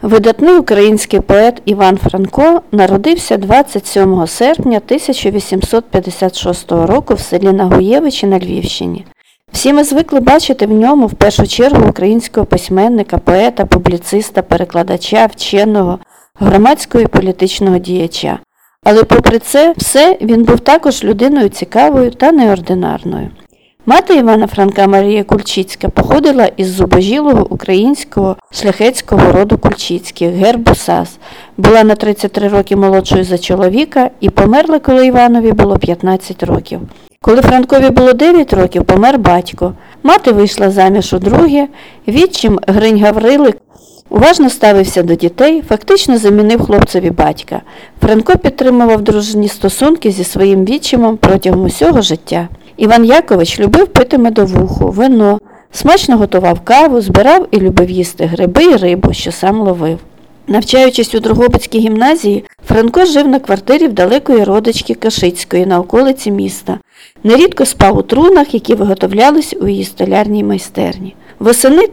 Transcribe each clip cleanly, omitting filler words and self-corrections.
Видатний український поет Іван Франко народився 27 серпня 1856 року в селі Нагуєвичі на Львівщині. Всі ми звикли бачити в ньому в першу чергу українського письменника, поета, публіциста, перекладача, вченого, громадського і політичного діяча. Але попри це все, він був також людиною цікавою та неординарною. Мати Івана Франка Марія Кульчицька походила із зубожілого українського шляхетського роду Кульчицьких, гербу Сас, була на 33 роки молодшою за чоловіка і померла, коли Іванові було 15 років. Коли Франкові було 9 років, помер батько. Мати вийшла заміж удруге, відчим Гринь Гаврилик уважно ставився до дітей, фактично замінив хлопцеві батька. Франко підтримував дружні стосунки зі своїм відчимом протягом усього життя. Іван Якович любив пити медовуху, вино, смачно готував каву, збирав і любив їсти гриби і рибу, що сам ловив. Навчаючись у Дрогобицькій гімназії, Франко жив на квартирі в далекої родички Кашицької на околиці міста. Нерідко спав у трунах, які виготовлялись у її столярній майстерні. Восени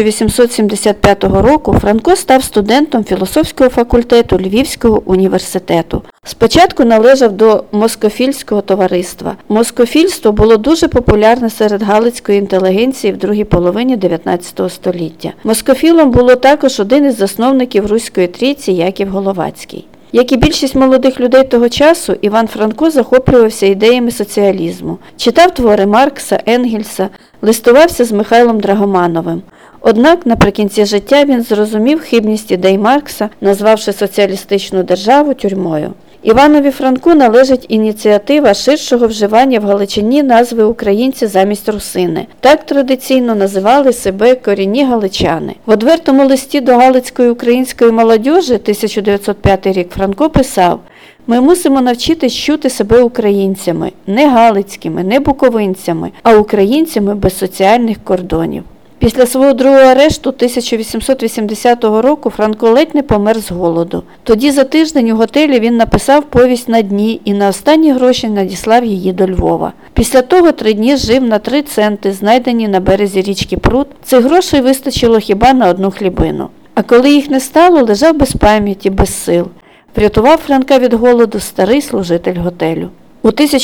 1875 року Франко став студентом філософського факультету Львівського університету. Спочатку належав до москофільського товариства. Москофільство було дуже популярне серед галицької інтелігенції в другій половині 19 століття. Москофілом було також один із засновників Руської трійці Яків Головацький. Як і більшість молодих людей того часу, Іван Франко захоплювався ідеями соціалізму, читав твори Маркса, Енгельса, листувався з Михайлом Драгомановим. Однак наприкінці життя він зрозумів хибність ідей Маркса, назвавши соціалістичну державу тюрмою. Іванові Франку належить ініціатива ширшого вживання в Галичині назви українці замість русини. Так традиційно називали себе корінні галичани. В одвертому листі до галицької української молодіжі 1905 рік Франко писав: «Ми мусимо навчитись чути себе українцями, не галицькими, не буковинцями, а українцями без соціальних кордонів». Після свого другого арешту 1880 року Франко ледь не помер з голоду. Тоді за тиждень у готелі він написав повість «На дні» і на останні гроші надіслав її до Львова. Після того 3 дні жив на 3 центи, знайдені на березі річки Прут. Цих грошей вистачило хіба на одну хлібину. А коли їх не стало, лежав без пам'яті, без сил. Врятував Франка від голоду старий служитель готелю. У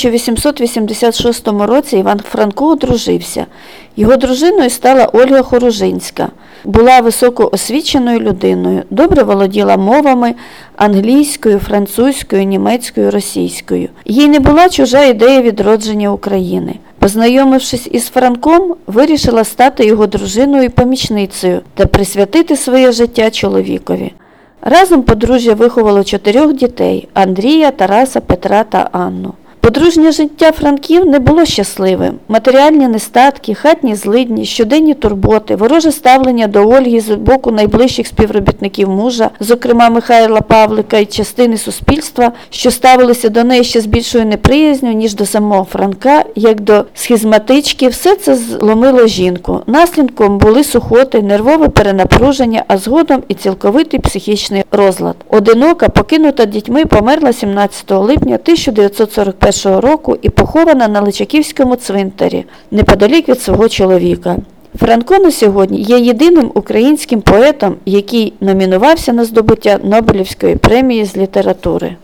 1886 році Іван Франко одружився. Його дружиною стала Ольга Хоружинська. Була високоосвіченою людиною, добре володіла мовами англійською, французькою, німецькою, російською. Їй не була чужа ідея відродження України. Познайомившись із Франком, вирішила стати його дружиною і помічницею та присвятити своє життя чоловікові. Разом подружжя виховало 4 дітей – Андрія, Тараса, Петра та Анну. Подружнє життя Франків не було щасливим. Матеріальні нестатки, хатні злидні, щоденні турботи, вороже ставлення до Ольги з боку найближчих співробітників мужа, зокрема Михайла Павлика і частини суспільства, що ставилися до неї ще з більшою неприязню, ніж до самого Франка, як до схизматички, все це зломило жінку. Наслідком були сухоти, нервове перенапруження, а згодом і цілковитий психічний розлад. Одинока, покинута дітьми, померла 17 липня 1941 року і похована на Личаківському цвинтарі, неподалік від свого чоловіка. Франко на сьогодні є єдиним українським поетом, який номінувався на здобуття Нобелівської премії з літератури.